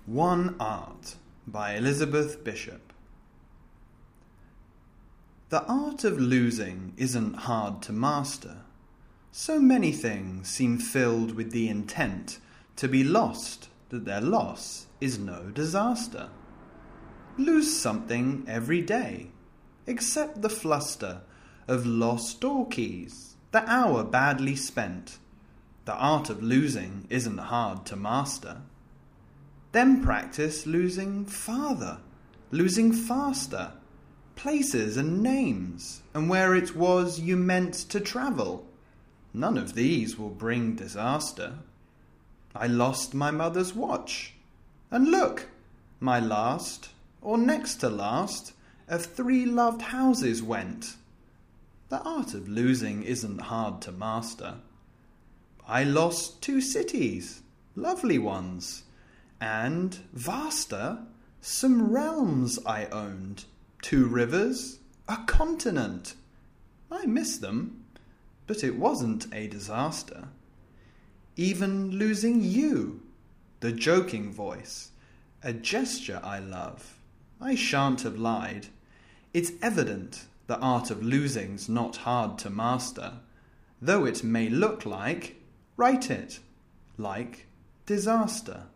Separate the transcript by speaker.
Speaker 1: One Art by Elizabeth Bishop. The art of losing isn't hard to master. So many things seem filled with the intent to be lost that their loss is no disaster. Lose something every day, except the fluster of lost door keys, the hour badly spent. The art of losing isn't hard to master. Then practice losing farther, losing faster, places and names, and where it was you meant to travel. None of these will bring disaster. I lost my mother's watch, and look, my last, or next to last, of 3 loved houses went. The art of losing isn't hard to master. I lost 2 cities, lovely ones, and, vaster, some realms I owned, 2 rivers, a continent. I miss them, but it wasn't a disaster. Even losing you, the joking voice, a gesture I love, I shan't have lied. It's evident the art of losing's not hard to master, though it may look like, write it, like disaster.